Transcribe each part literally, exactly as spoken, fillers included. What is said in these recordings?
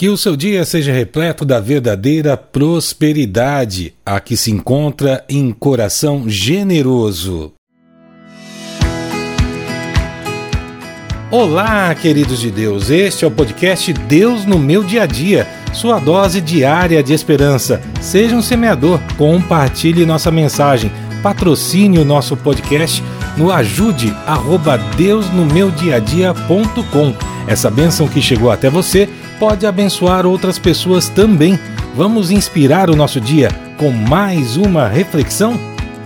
Que o seu dia seja repleto da verdadeira prosperidade, a que se encontra em coração generoso. Olá, queridos de Deus, este é o podcast Deus no Meu Dia a Dia, sua dose diária de esperança. Seja um semeador, compartilhe nossa mensagem, patrocine o nosso podcast no ajude arroba deus no meu dia a dia ponto com. Essa bênção que chegou até você pode abençoar outras pessoas também. Vamos inspirar o nosso dia com mais uma reflexão?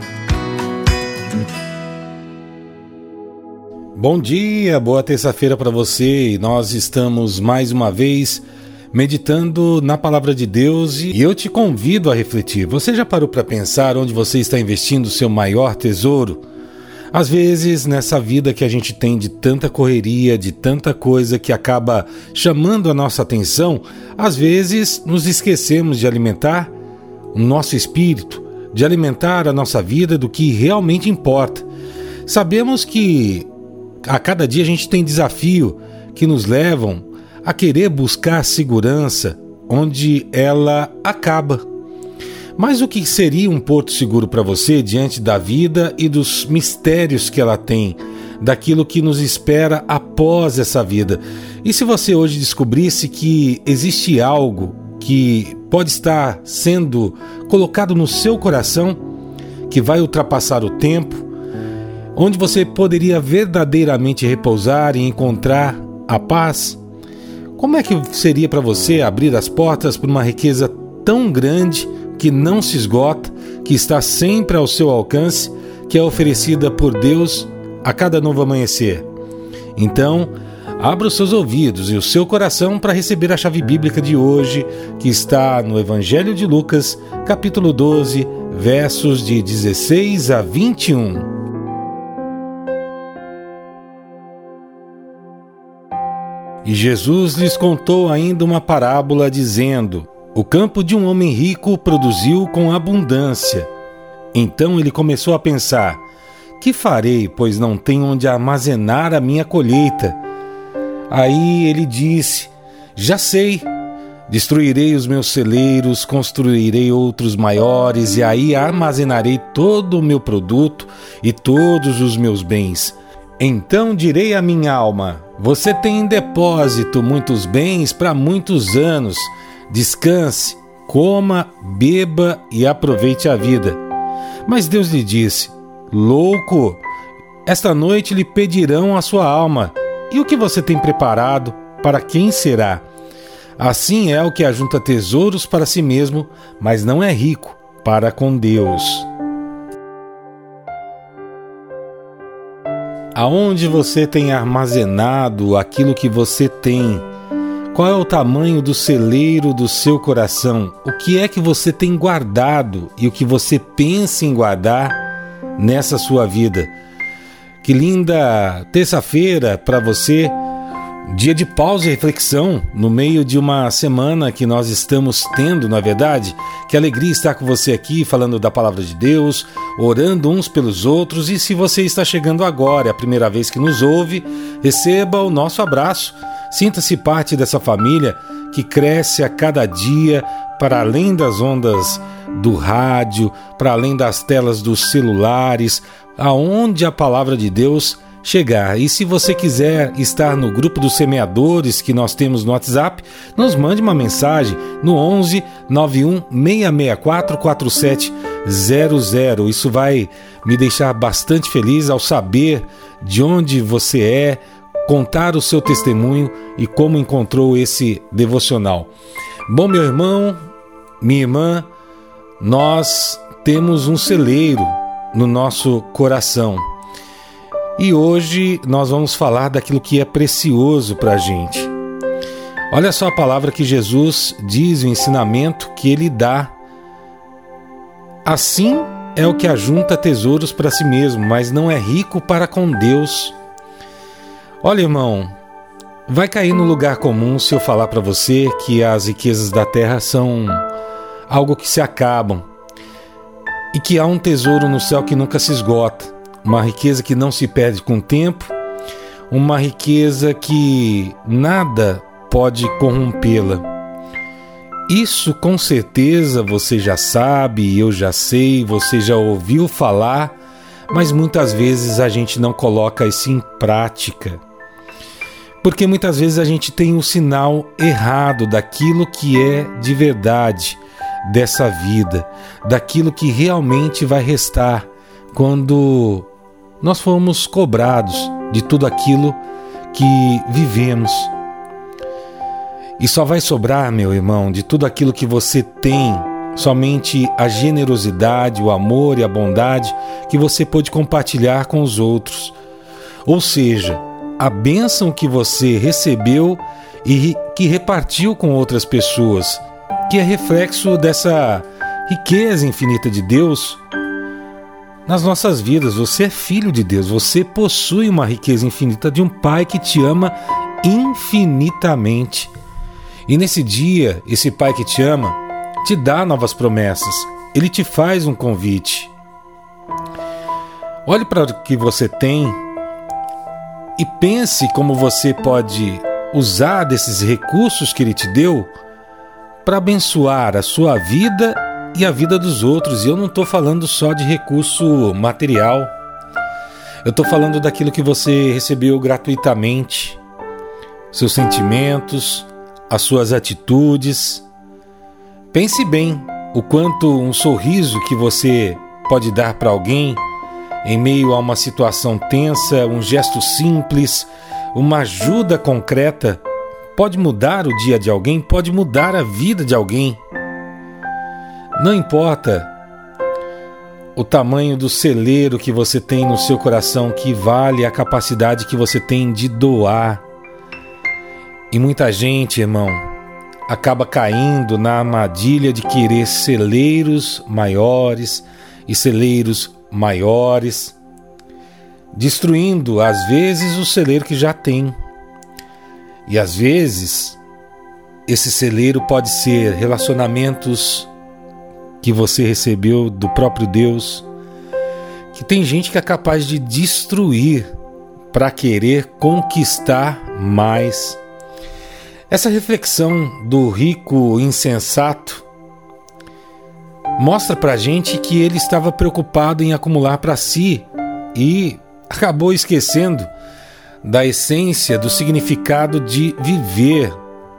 Bom dia, boa terça-feira para você. E nós estamos mais uma vez meditando na Palavra de Deus e eu te convido a refletir. Você já parou para pensar onde você está investindo o seu maior tesouro? Às vezes, nessa vida que a gente tem de tanta correria, de tanta coisa que acaba chamando a nossa atenção, às vezes nos esquecemos de alimentar o nosso espírito, de alimentar a nossa vida do que realmente importa. Sabemos que a cada dia a gente tem desafio que nos levam a querer buscar segurança onde ela acaba. Mas o que seria um porto seguro para você diante da vida e dos mistérios que ela tem, daquilo que nos espera após essa vida? E se você hoje descobrisse que existe algo que pode estar sendo colocado no seu coração, que vai ultrapassar o tempo, onde você poderia verdadeiramente repousar e encontrar a paz? Como é que seria para você abrir as portas para uma riqueza tão grande que não se esgota, que está sempre ao seu alcance, que é oferecida por Deus a cada novo amanhecer? Então, abra os seus ouvidos e o seu coração para receber a chave bíblica de hoje, que está no Evangelho de Lucas, capítulo doze, versos de dezesseis a vinte e um. E Jesus lhes contou ainda uma parábola, dizendo: o campo de um homem rico produziu com abundância. Então ele começou a pensar: que farei, pois não tenho onde armazenar a minha colheita? Aí ele disse: já sei, destruirei os meus celeiros, construirei outros maiores, e aí armazenarei todo o meu produto e todos os meus bens. Então direi à minha alma: você tem em depósito muitos bens para muitos anos. Descanse, coma, beba e aproveite a vida. Mas Deus lhe disse: louco, esta noite lhe pedirão a sua alma. E o que você tem preparado, para quem será? Assim é o que ajunta tesouros para si mesmo, mas não é rico para com Deus. Aonde você tem armazenado aquilo que você tem? Qual é o tamanho do celeiro do seu coração? O que é que você tem guardado e o que você pensa em guardar nessa sua vida? Que linda terça-feira para você, dia de pausa e reflexão no meio de uma semana que nós estamos tendo, na verdade. Que alegria estar com você aqui falando da Palavra de Deus, orando uns pelos outros. E se você está chegando agora, é a primeira vez que nos ouve, receba o nosso abraço. Sinta-se parte dessa família que cresce a cada dia para além das ondas do rádio, para além das telas dos celulares, aonde a Palavra de Deus chegar. E se você quiser estar no grupo dos semeadores que nós temos no WhatsApp, nos mande uma mensagem no onze nove um seis seis quatro quatro sete zero zero. Isso vai me deixar bastante feliz ao saber de onde você é, contar o seu testemunho e como encontrou esse devocional. Bom, meu irmão, minha irmã, nós temos um celeiro no nosso coração. E hoje nós vamos falar daquilo que é precioso para a gente. Olha só a palavra que Jesus diz, o ensinamento que ele dá. Assim é o que ajunta tesouros para si mesmo, mas não é rico para com Deus. Olha, irmão, vai cair no lugar comum se eu falar para você que as riquezas da terra são algo que se acabam e que há um tesouro no céu que nunca se esgota, uma riqueza que não se perde com o tempo, uma riqueza que nada pode corrompê-la. Isso com certeza você já sabe, eu já sei, você já ouviu falar, mas muitas vezes a gente não coloca isso em prática. Porque muitas vezes a gente tem um sinal errado daquilo que é de verdade dessa vida, daquilo que realmente vai restar quando nós formos cobrados de tudo aquilo que vivemos. E só vai sobrar, meu irmão, de tudo aquilo que você tem, somente a generosidade, o amor e a bondade que você pôde compartilhar com os outros. Ou seja, a bênção que você recebeu e que repartiu com outras pessoas, que é reflexo dessa riqueza infinita de Deus nas nossas vidas. Você é filho de Deus, você possui uma riqueza infinita de um Pai que te ama infinitamente. E nesse dia, esse Pai que te ama te dá novas promessas. Ele te faz um convite. Olhe para o que você tem e pense como você pode usar desses recursos que Ele te deu para abençoar a sua vida e a vida dos outros. E eu não estou falando só de recurso material. Eu estou falando daquilo que você recebeu gratuitamente, seus sentimentos, as suas atitudes. Pense bem o quanto um sorriso que você pode dar para alguém em meio a uma situação tensa, um gesto simples, uma ajuda concreta, pode mudar o dia de alguém, pode mudar a vida de alguém. Não importa o tamanho do celeiro que você tem no seu coração, que vale a capacidade que você tem de doar. E muita gente, irmão, acaba caindo na armadilha de querer celeiros maiores e celeiros maiores, destruindo às vezes o celeiro que já tem. E às vezes esse celeiro pode ser relacionamentos que você recebeu do próprio Deus, que tem gente que é capaz de destruir para querer conquistar mais. Essa reflexão do rico insensato mostra pra gente que ele estava preocupado em acumular para si e acabou esquecendo da essência, do significado de viver.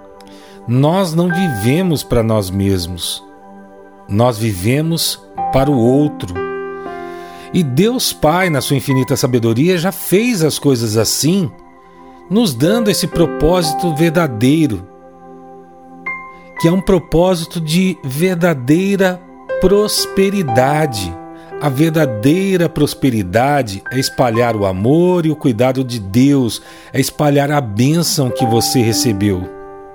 Nós não vivemos para nós mesmos, nós vivemos para o outro. E Deus Pai, na sua infinita sabedoria, já fez as coisas assim, nos dando esse propósito verdadeiro, que é um propósito de verdadeira prosperidade. A verdadeira prosperidade é espalhar o amor e o cuidado de Deus, é espalhar a bênção que você recebeu.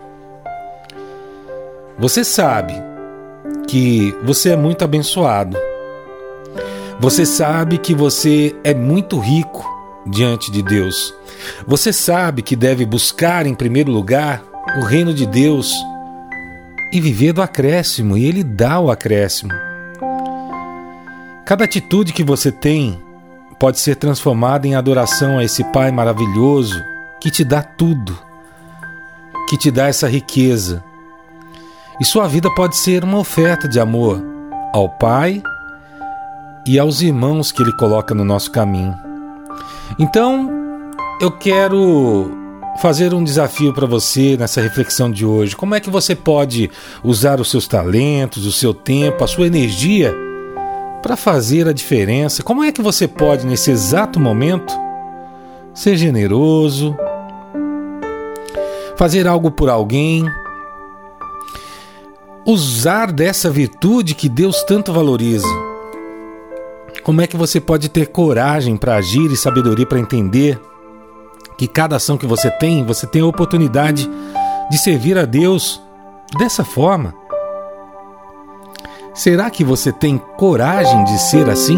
Você sabe que você é muito abençoado. Você sabe que você é muito rico diante de Deus. Você sabe que deve buscar em primeiro lugar o reino de Deus e viver do acréscimo, e Ele dá o acréscimo. Cada atitude que você tem pode ser transformada em adoração a esse Pai maravilhoso que te dá tudo, que te dá essa riqueza. E sua vida pode ser uma oferta de amor ao Pai e aos irmãos que Ele coloca no nosso caminho. Então, eu quero fazer um desafio para você nessa reflexão de hoje. Como é que você pode usar os seus talentos, o seu tempo, a sua energia para fazer a diferença? Como é que você pode, nesse exato momento, ser generoso, fazer algo por alguém, usar dessa virtude que Deus tanto valoriza? Como é que você pode ter coragem para agir e sabedoria para entender que cada ação que você tem, você tem a oportunidade de servir a Deus dessa forma? Será que você tem coragem de ser assim?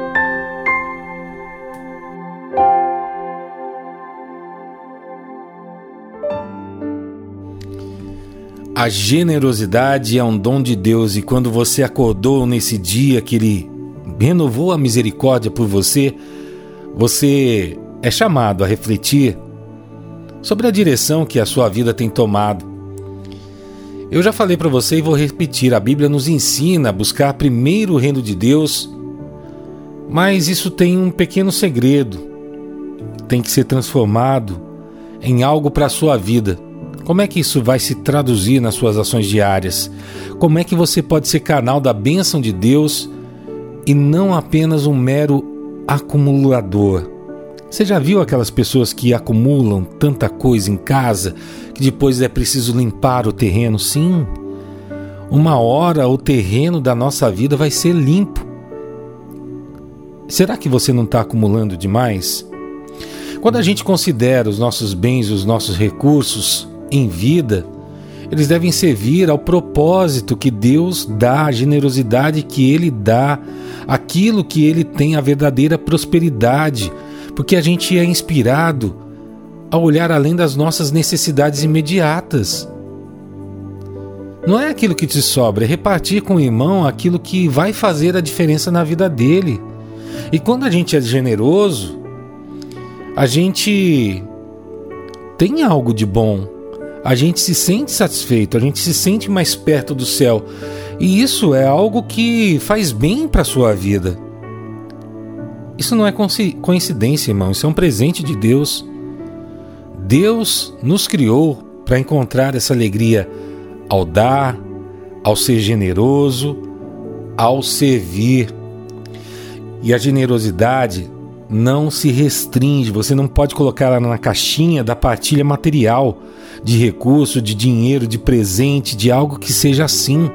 A generosidade é um dom de Deus, e quando você acordou nesse dia que Ele renovou a misericórdia por você, você é chamado a refletir sobre a direção que a sua vida tem tomado. Eu já falei para você e vou repetir, a Bíblia nos ensina a buscar primeiro o reino de Deus, mas isso tem um pequeno segredo, tem que ser transformado em algo para a sua vida. Como é que isso vai se traduzir nas suas ações diárias? Como é que você pode ser canal da bênção de Deus e não apenas um mero acumulador? Você já viu aquelas pessoas que acumulam tanta coisa em casa que depois é preciso limpar o terreno? Sim, uma hora o terreno da nossa vida vai ser limpo. Será que você não está acumulando demais? Quando a gente considera os nossos bens, os nossos recursos em vida, eles devem servir ao propósito que Deus dá, a generosidade que Ele dá, aquilo que Ele tem, a verdadeira prosperidade, porque a gente é inspirado a olhar além das nossas necessidades imediatas. Não é aquilo que te sobra, é repartir com o irmão aquilo que vai fazer a diferença na vida dele. E quando a gente é generoso, a gente tem algo de bom, a gente se sente satisfeito, a gente se sente mais perto do céu. E isso é algo que faz bem para a sua vida. Isso não é coincidência, irmão, isso é um presente de Deus. Deus nos criou para encontrar essa alegria ao dar, ao ser generoso, ao servir. E a generosidade não se restringe, você não pode colocar ela na caixinha da partilha material, de recurso, de dinheiro, de presente, de algo que seja assim.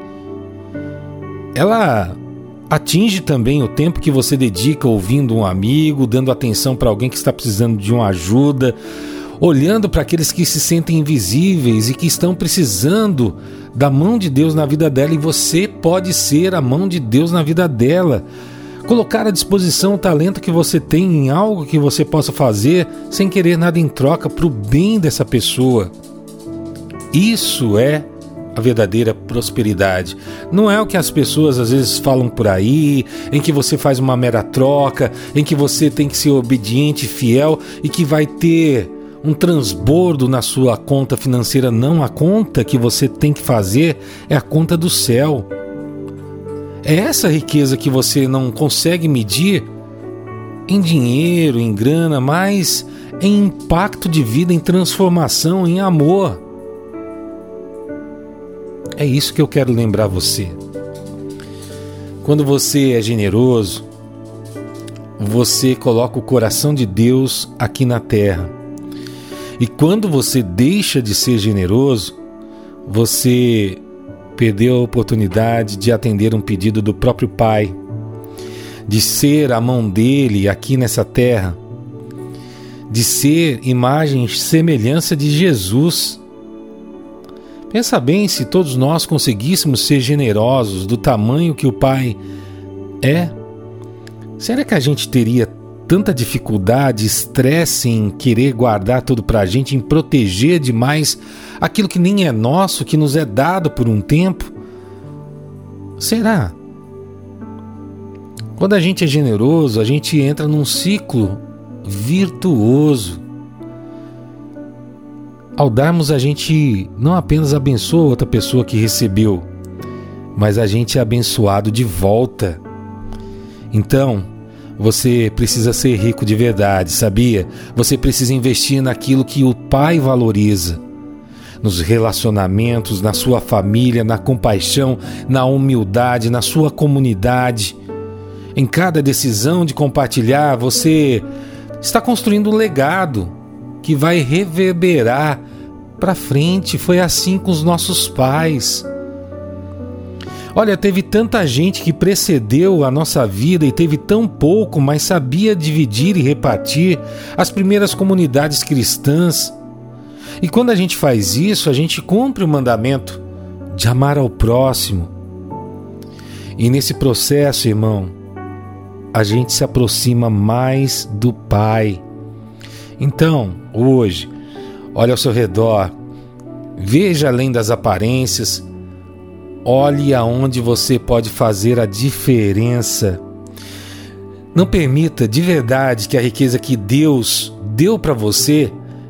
Ela atinge também o tempo que você dedica ouvindo um amigo, dando atenção para alguém que está precisando de uma ajuda, olhando para aqueles que se sentem invisíveis e que estão precisando da mão de Deus na vida dela, e você pode ser a mão de Deus na vida dela. Colocar à disposição o talento que você tem em algo que você possa fazer sem querer nada em troca, para o bem dessa pessoa. Isso é a verdadeira prosperidade. Não é o que as pessoas às vezes falam por aí, em que você faz uma mera troca, em que você tem que ser obediente e fiel e que vai ter um transbordo na sua conta financeira. Não, a conta que você tem que fazer é a conta do céu. É essa riqueza que você não consegue medir em dinheiro, em grana, mas em impacto de vida, em transformação, em amor. É isso que eu quero lembrar você. Quando você é generoso, você coloca o coração de Deus aqui na terra. E quando você deixa de ser generoso, você perdeu a oportunidade de atender um pedido do próprio Pai, de ser a mão dele aqui nessa terra, de ser imagem e semelhança de Jesus. Pensa bem, se todos nós conseguíssemos ser generosos do tamanho que o Pai é, será que a gente teria tanta dificuldade, estresse em querer guardar tudo pra gente, em proteger demais aquilo que nem é nosso, que nos é dado por um tempo? Será? Quando a gente é generoso, a gente entra num ciclo virtuoso. Ao darmos, a gente não apenas abençoa outra pessoa que recebeu, mas a gente é abençoado de volta. Então, você precisa ser rico de verdade, sabia? Você precisa investir naquilo que o Pai valoriza. Nos relacionamentos, na sua família, na compaixão, na humildade, na sua comunidade. Em cada decisão de compartilhar, você está construindo um legado que vai reverberar para frente. Foi assim com os nossos pais. Olha, teve tanta gente que precedeu a nossa vida e teve tão pouco, mas sabia dividir e repartir. As primeiras comunidades cristãs. E quando a gente faz isso, a gente cumpre o mandamento de amar ao próximo. E nesse processo, irmão, a gente se aproxima mais do Pai. Então, hoje, olhe ao seu redor, veja além das aparências, olhe aonde você pode fazer a diferença. Não permita de verdade que a riqueza que Deus deu para você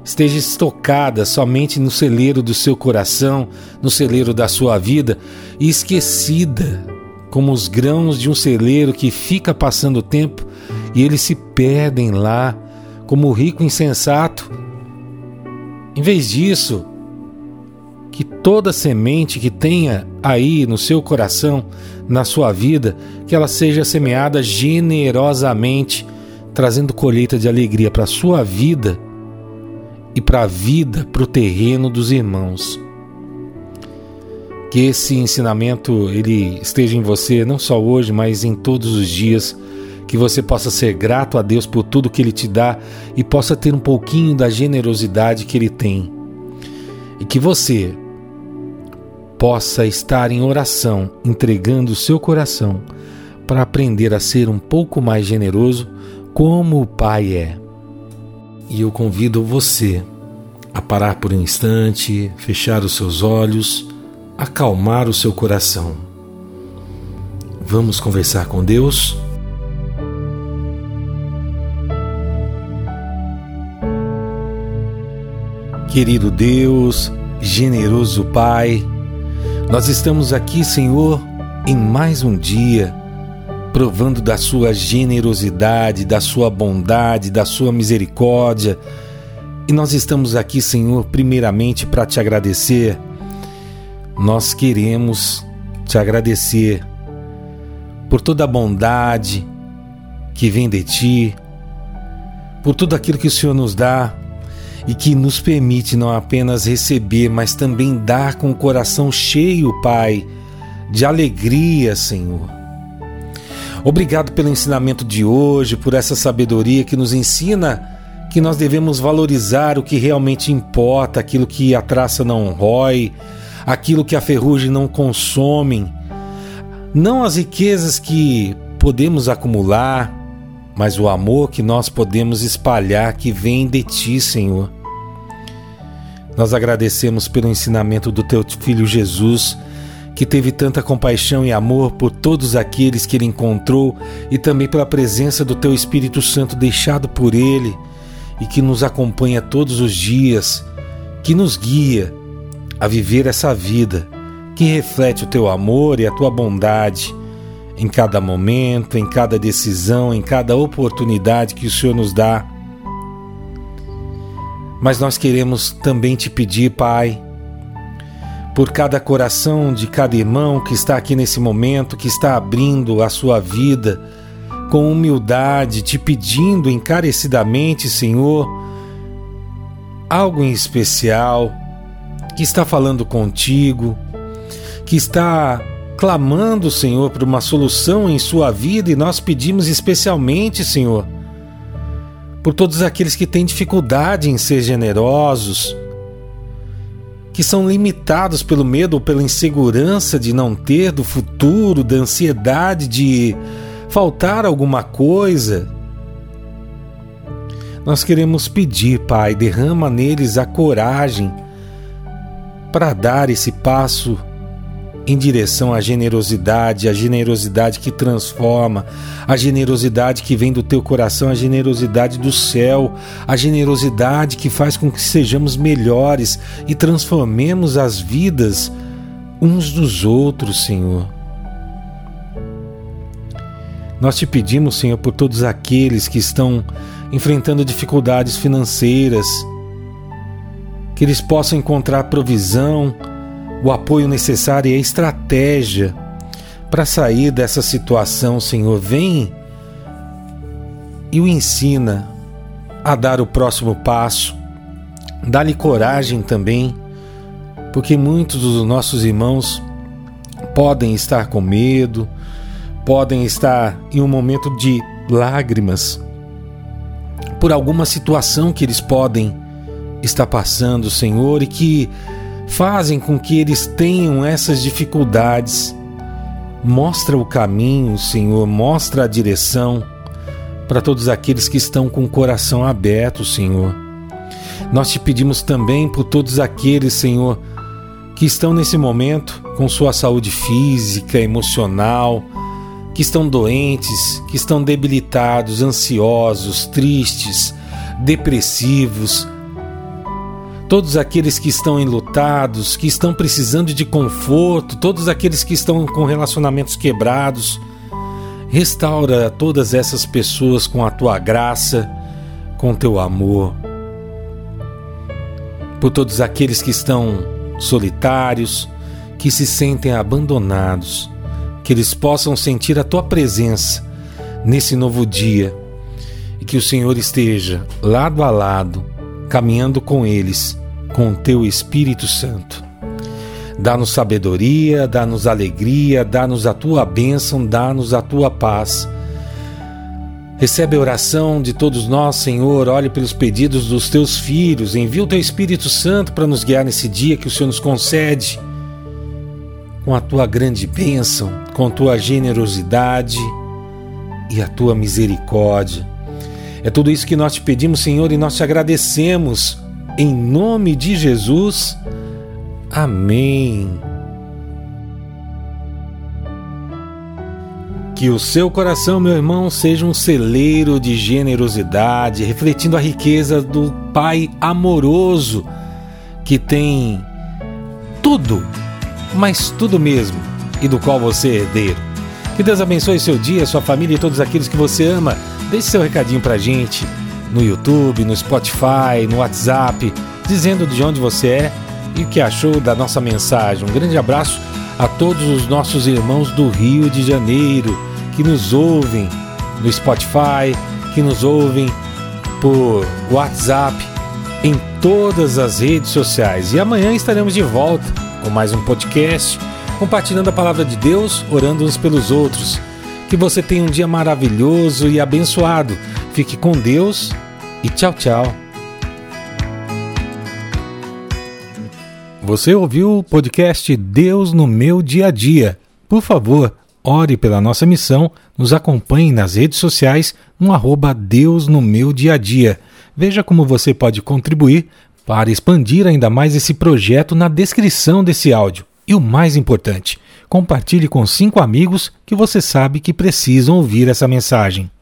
esteja estocada somente no celeiro do seu coração, no celeiro da sua vida, e esquecida como os grãos de um celeiro que fica passando o tempo e eles se perdem lá, como o rico insensato. Em vez disso, que toda semente que tenha aí no seu coração, na sua vida, que ela seja semeada generosamente, trazendo colheita de alegria para a sua vida e para a vida, para o terreno dos irmãos. Que esse ensinamento ele esteja em você, não só hoje, mas em todos os dias, que você possa ser grato a Deus por tudo que Ele te dá e possa ter um pouquinho da generosidade que Ele tem. E que você possa estar em oração, entregando o seu coração para aprender a ser um pouco mais generoso como o Pai é. E eu convido você a parar por um instante, fechar os seus olhos, acalmar o seu coração. Vamos conversar com Deus? Querido Deus, generoso Pai, nós estamos aqui, Senhor, em mais um dia, provando da sua generosidade, da sua bondade, da sua misericórdia. E nós estamos aqui, Senhor, primeiramente para te agradecer. Nós queremos te agradecer por toda a bondade que vem de ti, por tudo aquilo que o Senhor nos dá e que nos permite não apenas receber, mas também dar com o coração cheio, Pai, de alegria, Senhor. Obrigado pelo ensinamento de hoje, por essa sabedoria que nos ensina que nós devemos valorizar o que realmente importa, aquilo que a traça não rói, aquilo que a ferrugem não consome, não as riquezas que podemos acumular, mas o amor que nós podemos espalhar que vem de Ti, Senhor. Nós agradecemos pelo ensinamento do Teu Filho Jesus, que teve tanta compaixão e amor por todos aqueles que Ele encontrou e também pela presença do Teu Espírito Santo deixado por Ele e que nos acompanha todos os dias, que nos guia a viver essa vida que reflete o Teu amor e a Tua bondade em cada momento, em cada decisão, em cada oportunidade que o Senhor nos dá. Mas nós queremos também Te pedir, Pai, por cada coração de cada irmão que está aqui nesse momento, que está abrindo a sua vida com humildade, Te pedindo encarecidamente, Senhor, algo em especial, que está falando contigo, que está clamando, Senhor, por uma solução em sua vida, e nós pedimos especialmente, Senhor, por todos aqueles que têm dificuldade em ser generosos, que são limitados pelo medo ou pela insegurança de não ter do futuro, da ansiedade de faltar alguma coisa. Nós queremos pedir, Pai, derrama neles a coragem para dar esse passo em direção à generosidade, a generosidade que transforma, a generosidade que vem do Teu coração, a generosidade do céu, a generosidade que faz com que sejamos melhores e transformemos as vidas uns dos outros, Senhor. Nós Te pedimos, Senhor, por todos aqueles que estão enfrentando dificuldades financeiras, que eles possam encontrar provisão, o apoio necessário e a estratégia para sair dessa situação, Senhor. Vem e o ensina a dar o próximo passo. Dá-lhe coragem também, porque muitos dos nossos irmãos podem estar com medo, podem estar em um momento de lágrimas por alguma situação que eles podem estar passando, Senhor, e que fazem com que eles tenham essas dificuldades. Mostra o caminho, Senhor, mostra a direção para todos aqueles que estão com o coração aberto, Senhor. Nós Te pedimos também por todos aqueles, Senhor, que estão nesse momento com sua saúde física, emocional, que estão doentes, que estão debilitados, ansiosos, tristes, depressivos, todos aqueles que estão enlutados, que estão precisando de conforto, todos aqueles que estão com relacionamentos quebrados. Restaura todas essas pessoas com a tua graça, com o teu amor. Por todos aqueles que estão solitários, que se sentem abandonados, que eles possam sentir a tua presença nesse novo dia e que o Senhor esteja lado a lado, caminhando com eles, com o teu Espírito Santo. Dá-nos sabedoria, dá-nos alegria, dá-nos a tua bênção, dá-nos a tua paz. Recebe a oração de todos nós, Senhor. Olhe pelos pedidos dos teus filhos. Envia o teu Espírito Santo para nos guiar nesse dia que o Senhor nos concede. Com a tua grande bênção, com a tua generosidade e a tua misericórdia. É tudo isso que nós te pedimos, Senhor, e nós te agradecemos. Em nome de Jesus. Amém. Que o seu coração, meu irmão, seja um celeiro de generosidade, refletindo a riqueza do Pai amoroso, que tem tudo, mas tudo mesmo, e do qual você é herdeiro. Que Deus abençoe seu dia, sua família e todos aqueles que você ama. Deixe seu recadinho pra gente no YouTube, no Spotify, no WhatsApp, dizendo de onde você é e o que achou da nossa mensagem. Um grande abraço a todos os nossos irmãos do Rio de Janeiro, que nos ouvem no Spotify, que nos ouvem por WhatsApp, em todas as redes sociais. E amanhã estaremos de volta com mais um podcast, compartilhando a palavra de Deus, orando uns pelos outros. Que você tenha um dia maravilhoso e abençoado. Fique com Deus e tchau, tchau. Você ouviu o podcast Deus no Meu Dia a Dia. Por favor, ore pela nossa missão, nos acompanhe nas redes sociais no arroba Deus no Meu Dia a Dia. Veja como você pode contribuir para expandir ainda mais esse projeto na descrição desse áudio. E o mais importante, compartilhe com cinco amigos que você sabe que precisam ouvir essa mensagem.